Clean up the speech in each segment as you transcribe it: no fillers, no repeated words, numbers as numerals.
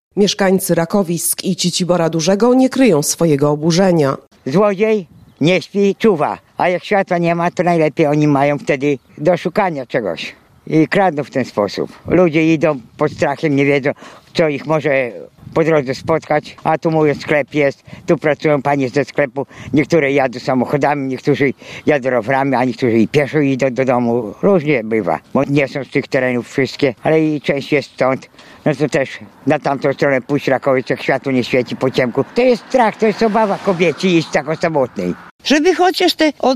Mieszkańcy Rakowisk i Cicibora Dużego nie kryją swojego oburzenia. Złodziej nie śpi, czuwa, a jak światła nie ma, to najlepiej oni mają wtedy do szukania czegoś i kradną w ten sposób. Ludzie idą pod strachem, nie wiedzą, co ich może po drodze spotkać, a tu mój sklep jest, tu pracują panie ze sklepu, niektóre jadą samochodami, niektórzy jadą rowerami, a niektórzy i pieszo idą do domu. Różnie bywa, bo nie są z tych terenów wszystkie, ale i część jest stąd. No to też na tamtą stronę pójść Rakowiec, jak światło nie świeci po ciemku. To jest strach, to jest obawa kobieci iść tak o samotnej. Żeby chociaż te od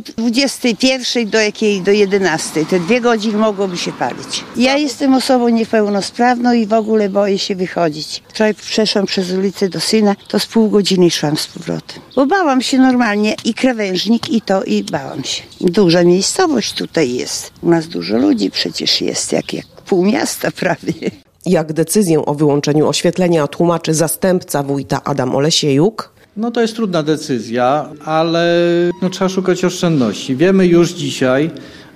21 do 11, te 2 godziny mogłoby się palić. Ja jestem osobą niepełnosprawną i w ogóle boję się wychodzić. Wczoraj przeszłam przez ulicę do syna, to z pół godziny szłam z powrotem. Bo bałam się normalnie i krawężnik i bałam się. Duża miejscowość tutaj jest. U nas dużo ludzi przecież jest, jak pół miasta prawie. Jak decyzję o wyłączeniu oświetlenia tłumaczy zastępca wójta Adam Olesiejuk. To jest trudna decyzja, ale trzeba szukać oszczędności. Wiemy już dzisiaj,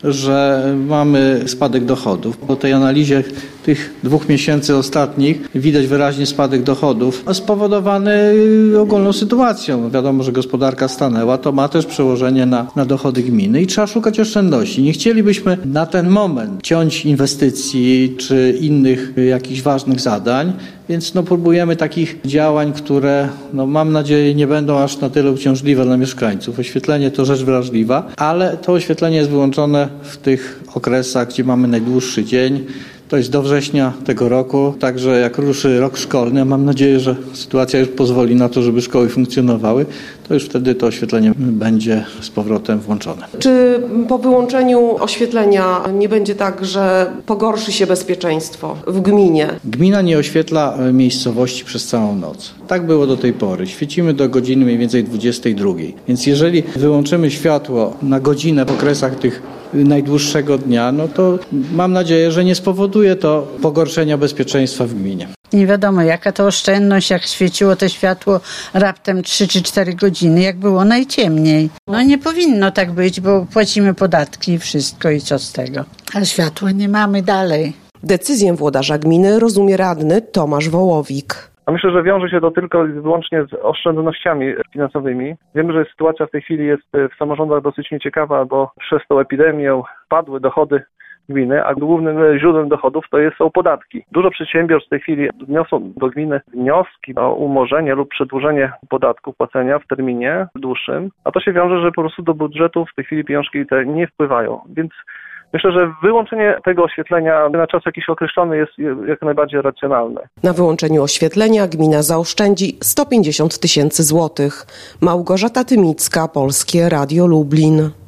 że mamy spadek dochodów. Po tej analizie tych 2 miesięcy ostatnich widać wyraźnie spadek dochodów spowodowany ogólną sytuacją. Wiadomo, że gospodarka stanęła, to ma też przełożenie na dochody gminy i trzeba szukać oszczędności. Nie chcielibyśmy na ten moment ciąć inwestycji czy innych jakichś ważnych zadań, więc próbujemy takich działań, które mam nadzieję nie będą aż na tyle uciążliwe dla mieszkańców. Oświetlenie to rzecz wrażliwa, ale to oświetlenie jest wyłączone w tych okresach, gdzie mamy najdłuższy dzień. To jest do września tego roku, także jak ruszy rok szkolny, mam nadzieję, że sytuacja już pozwoli na to, żeby szkoły funkcjonowały, to już wtedy to oświetlenie będzie z powrotem włączone. Czy po wyłączeniu oświetlenia nie będzie tak, że pogorszy się bezpieczeństwo w gminie? Gmina nie oświetla miejscowości przez całą noc. Tak było do tej pory. Świecimy do godziny mniej więcej 22. Więc jeżeli wyłączymy światło na godzinę w okresach tych najdłuższego dnia, to mam nadzieję, że nie spowoduje to pogorszenia bezpieczeństwa w gminie. Nie wiadomo, jaka to oszczędność, jak świeciło to światło raptem 3 czy 4 godziny, jak było najciemniej. Nie powinno tak być, bo płacimy podatki i wszystko i co z tego. A światła nie mamy dalej. Decyzję włodarza gminy rozumie radny Tomasz Wołowik. Myślę, że wiąże się to tylko i wyłącznie z oszczędnościami finansowymi. Wiemy, że sytuacja w tej chwili jest w samorządach dosyć nieciekawa, bo przez tą epidemię padły dochody gminy, a głównym źródłem dochodów są podatki. Dużo przedsiębiorstw w tej chwili wniosą do gminy wnioski o umorzenie lub przedłużenie podatku płacenia w terminie dłuższym, a to się wiąże, że po prostu do budżetu w tej chwili pieniążki te nie wpływają, więc myślę, że wyłączenie tego oświetlenia na czas jakiś określony jest jak najbardziej racjonalne. Na wyłączeniu oświetlenia gmina zaoszczędzi 150 000 złotych. Małgorzata Tymicka, Polskie Radio Lublin.